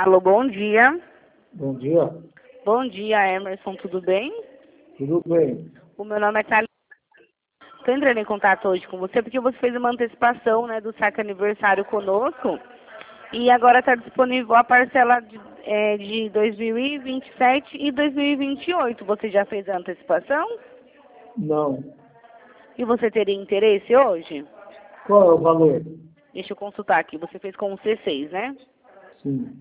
Alô, bom dia. Bom dia. Bom dia, Emerson, tudo bem? Tudo bem? O meu nome é Thalita. Estou entrando em contato hoje com você porque você fez uma antecipação, né, do saque aniversário conosco. E agora está disponível a parcela de 2027 e 2028. Você já fez a antecipação? Não. E você teria interesse hoje? Qual é o valor? Deixa eu consultar aqui. Você fez com o C6, né? Sim.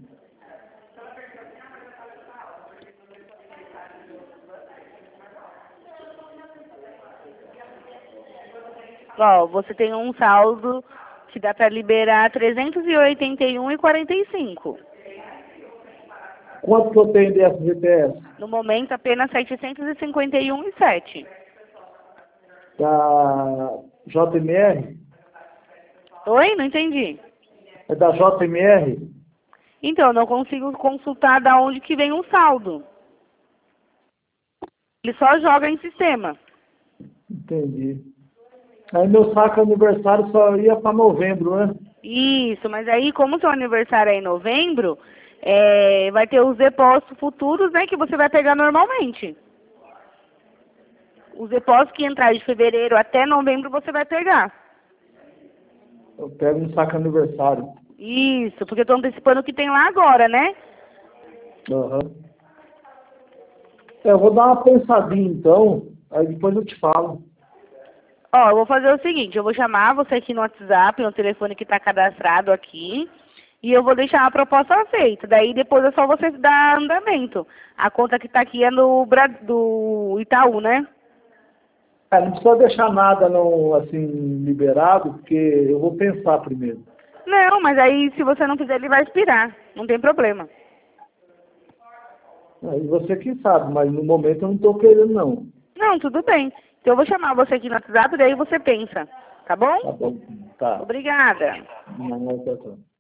Ó, você tem um saldo que dá para liberar 381,45. Quanto que eu tenho de FGTS? No momento, apenas 751,7. Da JMR? Oi? Não entendi. É da JMR? Então, eu não consigo consultar da onde que vem o saldo. Ele só joga em sistema. Entendi. Aí meu saque aniversário só ia para novembro, né? Isso, mas aí, como seu aniversário é em novembro, vai ter os depósitos futuros, né, que você vai pegar normalmente. Os depósitos que entrar de fevereiro até novembro, você vai pegar. Eu pego um saque aniversário. Isso, porque eu estou antecipando o que tem lá agora, né? Aham. Eu vou dar uma pensadinha então, aí depois eu te falo. Ó, eu vou fazer o seguinte, eu vou chamar você aqui no WhatsApp, no telefone que está cadastrado aqui, e eu vou deixar a proposta feita. Daí depois é só você dar andamento. A conta que está aqui é do Itaú, né? Não precisa deixar nada não, assim, liberado, porque eu vou pensar primeiro. Não, mas aí se você não fizer, ele vai expirar. Não tem problema. Aí você que sabe, mas no momento eu não estou querendo não. Não, tudo bem. Então eu vou chamar você aqui no WhatsApp, daí você pensa. Tá bom? Tá bom. Tá. Obrigada. Não, não, tá.